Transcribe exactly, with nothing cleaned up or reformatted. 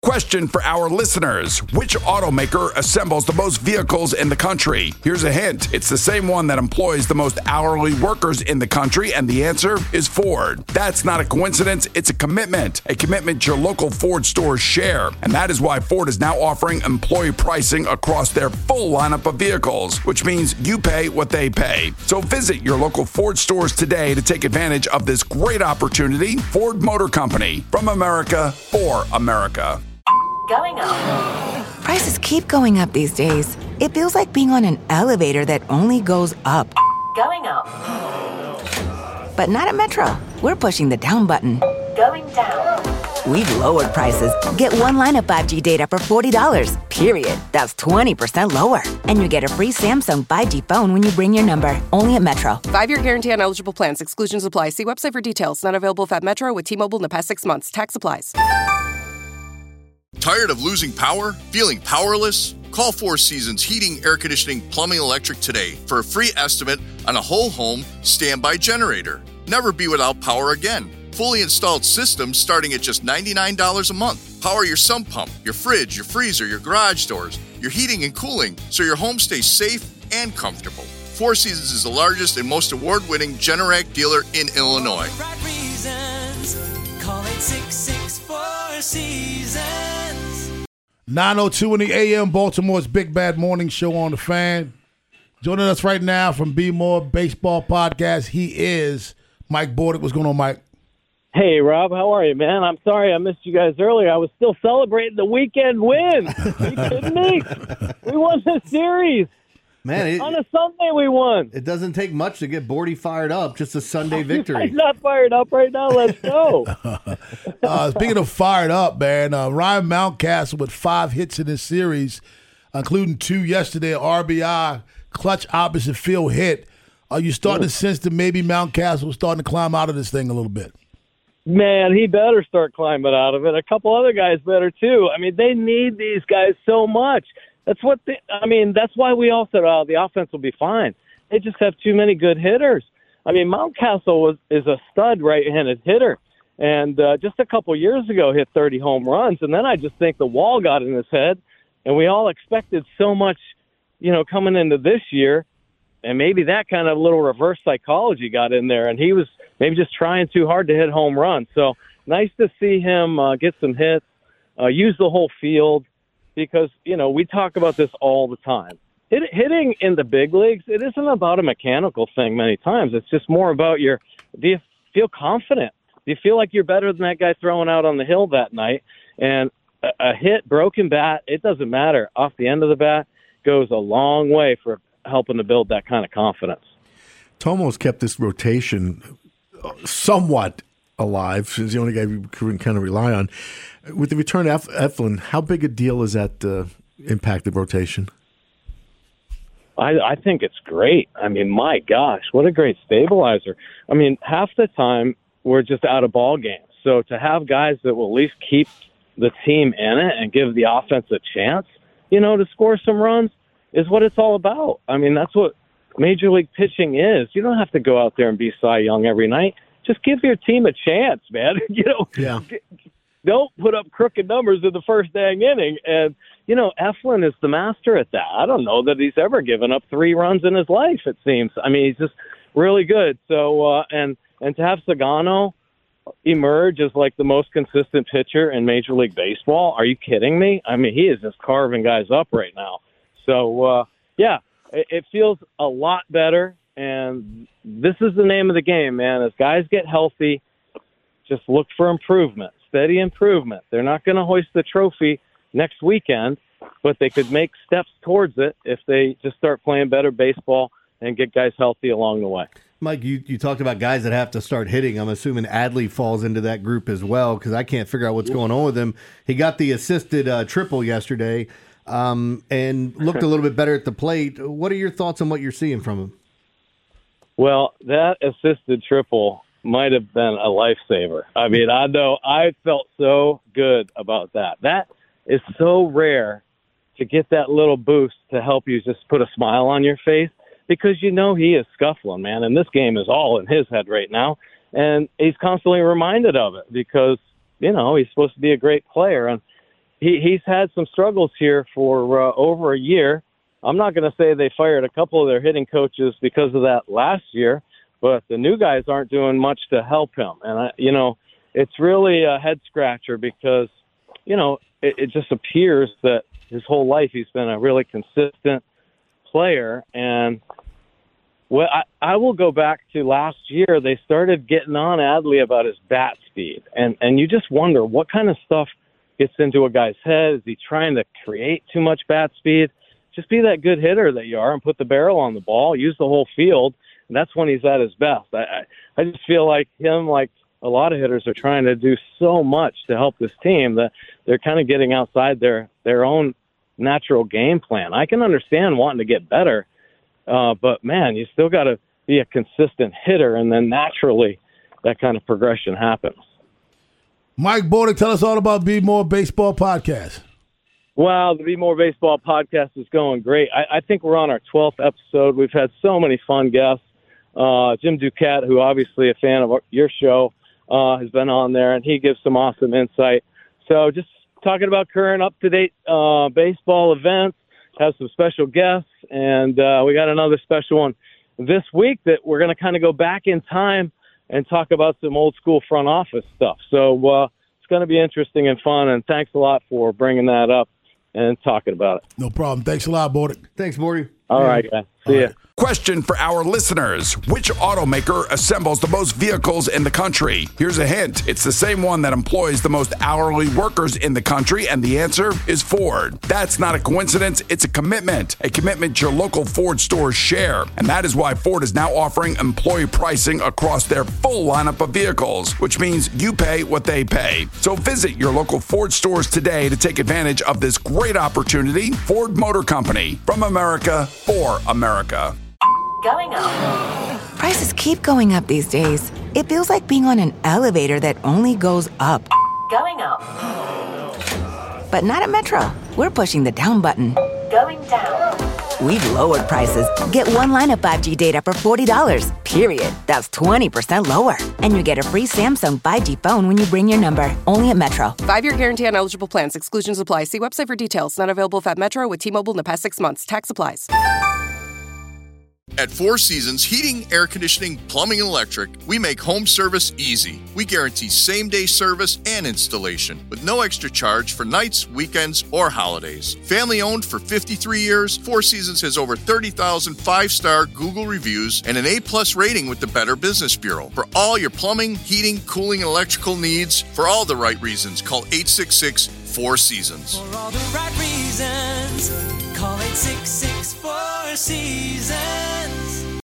Question for our listeners. Which automaker assembles the most vehicles in the country? Here's a hint. It's the same one that employs the most hourly workers in the country, and the answer is Ford. That's not a coincidence. It's a commitment. A commitment your local Ford stores share. And that is why Ford is now offering employee pricing across their full lineup of vehicles, which means you pay what they pay. So visit your local Ford stores today to take advantage of this great opportunity. Ford Motor Company. From America, for America. Going up. Prices keep going up these days. It feels like being on an elevator that only goes up. Going up. But not at Metro. We're pushing the down button. Going down. We've lowered prices. Get one line of five G data for forty dollars, period. That's twenty percent lower. And you get a free Samsung five G phone when you bring your number. Only at Metro. Five-year guarantee on eligible plans. Exclusions apply. See website for details. Not available if at Metro with T-Mobile in the past six months. Tax applies. Tired of losing power? Feeling powerless? Call Four Seasons Heating, Air Conditioning, Plumbing, Electric today for a free estimate on a whole home standby generator. Never be without power again. Fully installed systems starting at just ninety-nine dollars a month. Power your sump pump, your fridge, your freezer, your garage doors, your heating and cooling so your home stays safe and comfortable. Four Seasons is the largest and most award-winning Generac dealer in Illinois. Right reasons. Call eight six six four seasons. nine oh two in the A M, Baltimore's Big Bad Morning Show on the Fan. Joining us right now from Be More Baseball Podcast, he is Mike Bordick. What's going on, Mike? Hey, Rob. How are you, man? I'm sorry I missed you guys earlier. I was still celebrating the weekend win. Are you kidding me? We won the series. Man, it, on a Sunday we won. It doesn't take much to get Bordy fired up. Just a Sunday victory. He's not fired up right now. Let's go. uh, speaking of fired up, man, uh, Ryan Mountcastle with five hits in this series, including two yesterday, R B I, clutch opposite field hit. Are you starting yeah. to sense that maybe Mountcastle is starting to climb out of this thing a little bit? Man, he better start climbing out of it. A couple other guys better, too. I mean, they need these guys so much. That's what they, I mean, that's why we all said, oh, the offense will be fine. They just have too many good hitters. I mean, Mountcastle was, is a stud right-handed hitter. And uh, just a couple years ago hit thirty home runs. And then I just think the wall got in his head. And we all expected so much, you know, coming into this year. And maybe that kind of little reverse psychology got in there. And he was maybe just trying too hard to hit home runs. So nice to see him uh, get some hits, uh, use the whole field. Because, you know, we talk about this all the time. Hit, hitting in the big leagues, it isn't about a mechanical thing many times. It's just more about your, do you feel confident? Do you feel like you're better than that guy throwing out on the hill that night? And a, a hit, broken bat, it doesn't matter. Off the end of the bat goes a long way for helping to build that kind of confidence. Tomo's kept this rotation somewhat alive. He's the only guy we can kind of rely on. With the return of Eflin, how big a deal is that uh, impacted rotation? I, I think it's great. I mean, my gosh, what a great stabilizer. I mean, half the time we're just out of ball games. So to have guys that will at least keep the team in it and give the offense a chance, you know, to score some runs is what it's all about. I mean, that's what Major League pitching is. You don't have to go out there and be Cy Young every night. Just give your team a chance, man. you know, yeah. Don't put up crooked numbers in the first dang inning. And, you know, Eflin is the master at that. I don't know that he's ever given up three runs in his life, it seems. I mean, he's just really good. So, uh, and, and to have Sagano emerge as like the most consistent pitcher in Major League Baseball, are you kidding me? I mean, he is just carving guys up right now. So, uh, yeah, it, it feels a lot better. And this is the name of the game, man. As guys get healthy, just look for improvement. Steady improvement. They're not going to hoist the trophy next weekend, but they could make steps towards it if they just start playing better baseball and get guys healthy along the way. Mike, you, you talked about guys that have to start hitting. I'm assuming Adley falls into that group as well because I can't figure out what's going on with him. He got the assisted uh, triple yesterday um, and looked a little bit better at the plate. What are your thoughts on what you're seeing from him? Well, that assisted triple might have been a lifesaver. I mean, I know I felt so good about that. That is so rare to get that little boost to help you just put a smile on your face because you know he is scuffling, man, and this game is all in his head right now, and he's constantly reminded of it because, you know, he's supposed to be a great player. And he, he's had some struggles here for uh, over a year. I'm not going to say they fired a couple of their hitting coaches because of that last year, but the new guys aren't doing much to help him. And, I, you know, it's really a head scratcher because, you know, it, it just appears that his whole life he's been a really consistent player. And well, I, I will go back to last year. They started getting on Adley about his bat speed. And, and you just wonder what kind of stuff gets into a guy's head. Is he trying to create too much bat speed? Just be that good hitter that you are and put the barrel on the ball, use the whole field. And that's when he's at his best. I, I, I just feel like him, like a lot of hitters, are trying to do so much to help this team that they're kind of getting outside their, their own natural game plan. I can understand wanting to get better, uh, but, man, you still got to be a consistent hitter, and then naturally that kind of progression happens. Mike Bordick, tell us all about Be More Baseball Podcast. Wow, the Be More Baseball Podcast is going great. I, I think we're on our twelfth episode. We've had so many fun guests. Uh, Jim Duquette, who obviously a fan of your show, uh, has been on there, and he gives some awesome insight. So just talking about current up-to-date uh, baseball events, have some special guests, and uh, we got another special one this week that we're going to kind of go back in time and talk about some old-school front office stuff. So uh, it's going to be interesting and fun, and thanks a lot for bringing that up and talking about it. No problem. Thanks a lot, Bordick. Thanks, Morty. All right, guys. See ya. Question for our listeners. Which automaker assembles the most vehicles in the country? Here's a hint. It's the same one that employs the most hourly workers in the country, and the answer is Ford. That's not a coincidence. It's a commitment. A commitment your local Ford stores share. And that is why Ford is now offering employee pricing across their full lineup of vehicles, which means you pay what they pay. So visit your local Ford stores today to take advantage of this great opportunity. Ford Motor Company. From America, for America. Going up. Prices keep going up these days. It feels like being on an elevator that only goes up. Going up. But not at Metro. We're pushing the down button. Going down. We've lowered prices. Get one line of five G data for forty dollars, period. That's twenty percent lower. And you get a free Samsung five G phone when you bring your number. Only at Metro. Five-year guarantee on eligible plans. Exclusions apply. See website for details. Not available if at Metro with T-Mobile in the past six months. Tax applies. At Four Seasons Heating, Air Conditioning, Plumbing, and Electric, we make home service easy. We guarantee same-day service and installation with no extra charge for nights, weekends, or holidays. Family-owned for fifty-three years, Four Seasons has over thirty thousand five-star Google reviews and an A-plus rating with the Better Business Bureau. For all your plumbing, heating, cooling, and electrical needs, for all the right reasons, call eight six six, four seasons. For all the right reasons, call eight six six, four seasons.